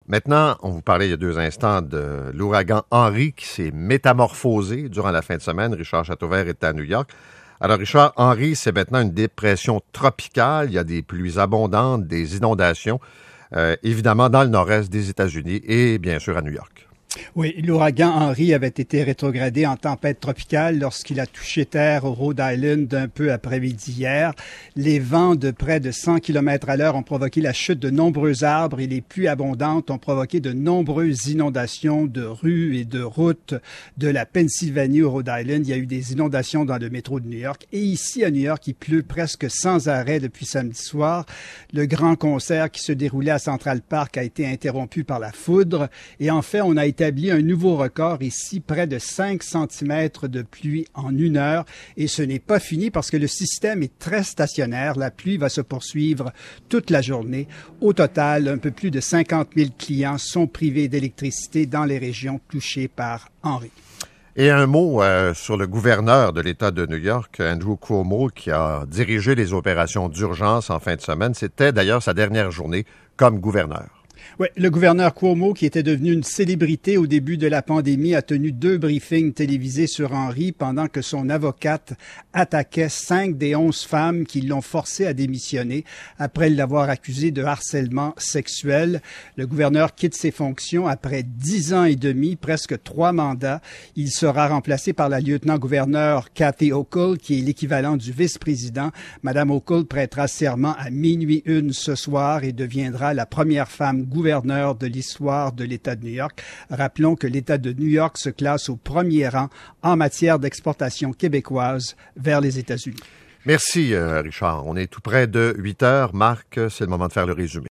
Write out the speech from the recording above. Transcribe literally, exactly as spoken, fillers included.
Maintenant, on vous parlait il y a deux instants de l'ouragan Henri qui s'est métamorphosé durant la fin de semaine. Richard Chateauvert était à New York. Alors, Richard, Henri, c'est maintenant une dépression tropicale. Il y a des pluies abondantes, des inondations, euh, évidemment dans le nord-est des États-Unis et bien sûr à New York. Oui, l'ouragan Henri avait été rétrogradé en tempête tropicale lorsqu'il a touché terre au Rhode Island un peu après-midi hier. Les vents de près de cent kilomètres à l'heure ont provoqué la chute de nombreux arbres et les pluies abondantes ont provoqué de nombreuses inondations de rues et de routes de la Pennsylvanie au Rhode Island. Il y a eu des inondations dans le métro de New York. Et ici, à New York, il pleut presque sans arrêt depuis samedi soir. Le grand concert qui se déroulait à Central Park a été interrompu par la foudre. Et en fait, on a établi un nouveau record ici, près de cinq centimètres de pluie en une heure. Et ce n'est pas fini parce que le système est très stationnaire. La pluie va se poursuivre toute la journée. Au total, un peu plus de cinquante mille clients sont privés d'électricité dans les régions touchées par Henri. Et un mot euh, sur le gouverneur de l'État de New York, Andrew Cuomo, qui a dirigé les opérations d'urgence en fin de semaine. C'était d'ailleurs sa dernière journée comme gouverneur. Oui, le gouverneur Cuomo, qui était devenu une célébrité au début de la pandémie, a tenu deux briefings télévisés sur Henri pendant que son avocate attaquait cinq des onze femmes qui l'ont forcé à démissionner après l'avoir accusé de harcèlement sexuel. Le gouverneur quitte ses fonctions après dix ans et demi, presque trois mandats. Il sera remplacé par la lieutenant-gouverneur Kathy Hochul, qui est l'équivalent du vice-président. Madame Hochul prêtera serment à minuit une ce soir et deviendra la première femme gouverneur gouverneur de l'histoire de l'État de New York. Rappelons que l'État de New York se classe au premier rang en matière d'exportation québécoise vers les États-Unis. Merci, euh, Richard. On est tout près de huit heures. Marc, c'est le moment de faire le résumé.